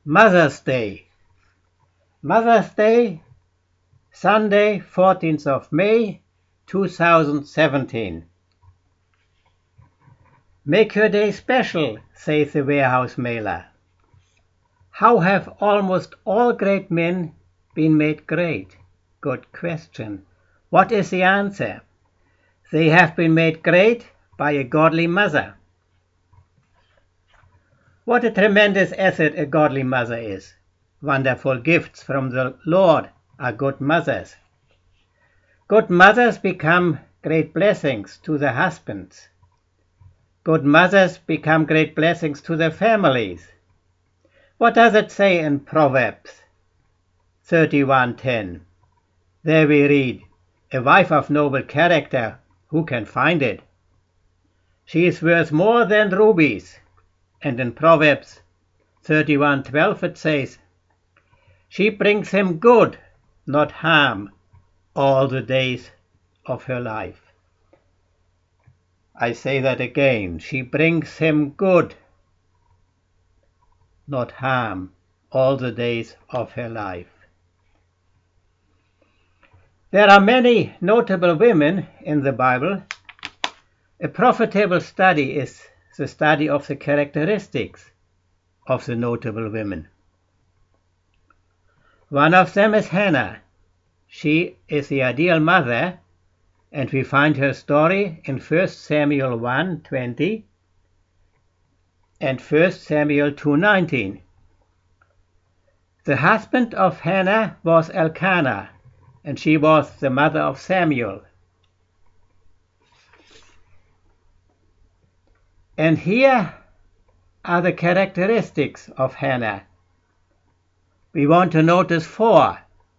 Mother's Day. Mother's Day, Sunday, 14th of May, 2017. Make her day special, says the warehouse mailer. How have almost all great men been made great? Good question. What is the answer? They have been made great by a godly mother. What a tremendous asset a godly mother is. Wonderful gifts from the Lord are good mothers. Good mothers become great blessings to the husbands. Good mothers become great blessings to their families. What does it say in Proverbs 31:10? There we read, "A wife of noble character, who can find it? She is worth more than rubies." And in Proverbs 31:12 it says, "She brings him good, not harm, all the days of her life." I say that again. She brings him good, not harm, all the days of her life. There are many notable women in the Bible. A profitable study is the study of the characteristics of the notable women. One of them is Hannah. She is the ideal mother, and we find her story in 1 Samuel 1:20 and 1 Samuel 2:19. The husband of Hannah was Elkanah, and she was the mother of Samuel. And here are the characteristics of Hannah. We want to notice 4.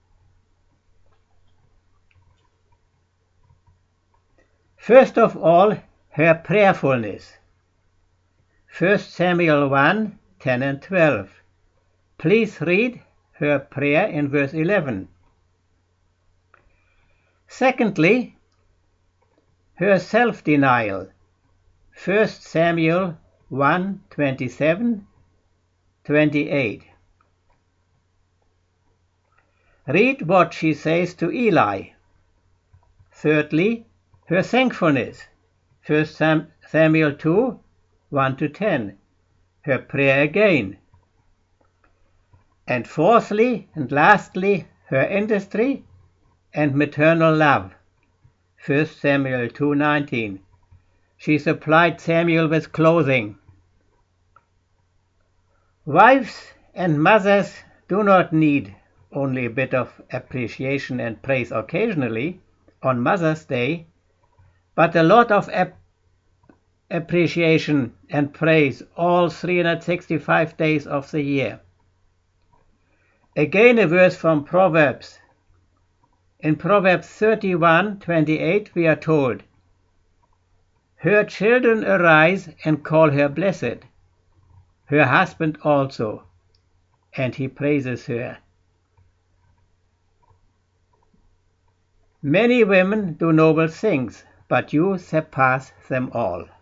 First of all, her prayerfulness. 1 Samuel 1:10 and 12. Please read her prayer in verse 11. Secondly, her self-denial. 1 Samuel 1:27-28. Read what she says to Eli. Thirdly, her thankfulness. 1 Samuel 2:1-10. Her prayer again. And fourthly and lastly, her industry and maternal love. 1 Samuel 2:19. She supplied Samuel with clothing. Wives and mothers do not need only a bit of appreciation and praise occasionally on Mother's Day, but a lot of appreciation and praise all 365 days of the year. Again, a verse from Proverbs. In Proverbs 31:28 we are told, "Her children arise and call her blessed, her husband also, and he praises her." Many women do noble things, but you surpass them all.